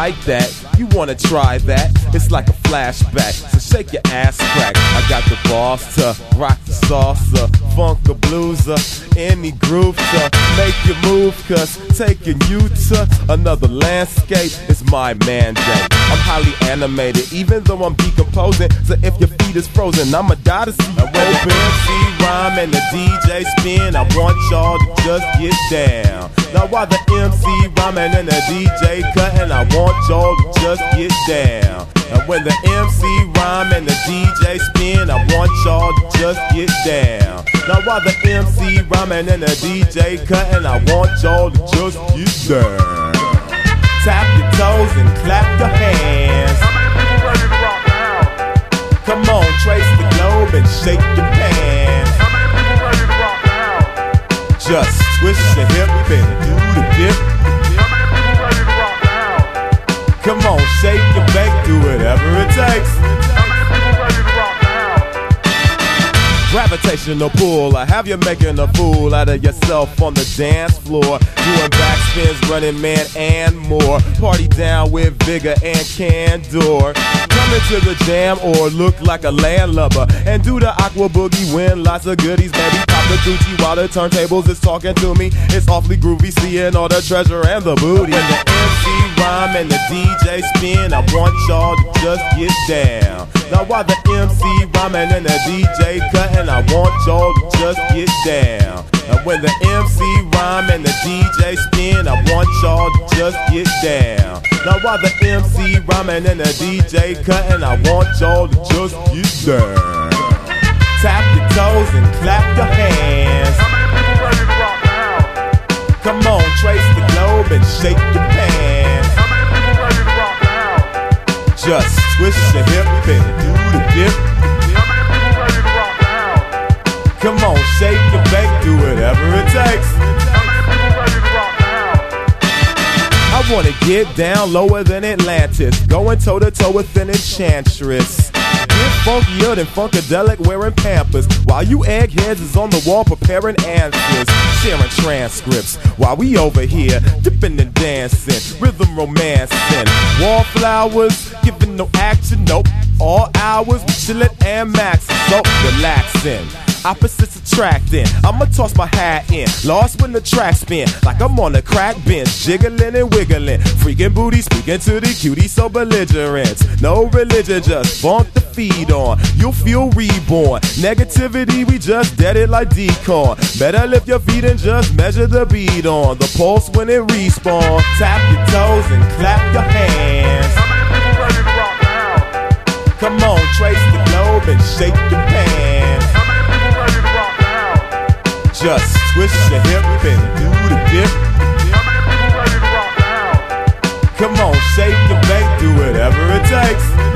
like that? You wanna try that? It's like a flashback, so shake your ass crack. I got the balls to rock the salsa, funk a blueser, any groove to make you move, cause taking you to another landscape is my mandate. I'm highly animated, even though I'm decomposing, so if your feet is frozen, I'ma die to see you open. When the MC rhyme and the DJ spin, I want y'all to just get down. Now while the MC rhyming and the DJ cutting, I want y'all to just get down. And when the MC rhyme and the DJ spin, I want y'all to just get down. Now while the MC rhyming and the DJ cutting, I want y'all to just get down. Tap your toes and clap your hands. Come on, trace the globe and shake your pants. Just twist your hip and do the dip. Come on, shake and bake, do whatever it takes. Gravitational pull, I have you making a fool out of yourself on the dance floor, doing backspins, running man and more. Party down with vigor and candor. Come into the jam or look like a landlubber and do the aqua boogie, win lots of goodies, baby. Pop the Gucci while the turntables is talking to me. It's awfully groovy, seeing all the treasure and the booty. When the MC rhyme and the DJ spin, I want y'all to just get down. Now while the MC rhyming and the DJ cutting, I want y'all to just get down. And when the MC rhyme and the DJ spin, I want y'all to just get down. Now while the MC rhyming and the DJ cutting, I want y'all to just get down. Tap your toes and clap your hands. Come on, trace the globe and shake your pants. Just twist your hip and do the dip. Come on, shake and bake, do whatever it takes. I wanna get down lower than Atlantis, going toe to toe with an enchantress. Get funkier than Funkadelic wearing Pampers, while you eggheads is on the wall preparing answers, sharing transcripts, while we over here dipping and dancing, rhythm romancing, wallflowers, giving no action, nope. All hours we chillin' and maxin', so relaxing. Opposites attracting, I'ma toss my hat in, lost when the track spin, like I'm on a crack bench, jiggling and wiggling, freaking booty, speaking to the cutie, so belligerent. No religion, just funk the feed on, you'll feel reborn. Negativity, we just dead it like decon. Better lift your feet and just measure the beat on the pulse when it respawn. Tap your toes and clap your hands. Come on, trace the globe and shake your pants. Just twist your hip and do the dip. Come on, shake and bake, do whatever it takes.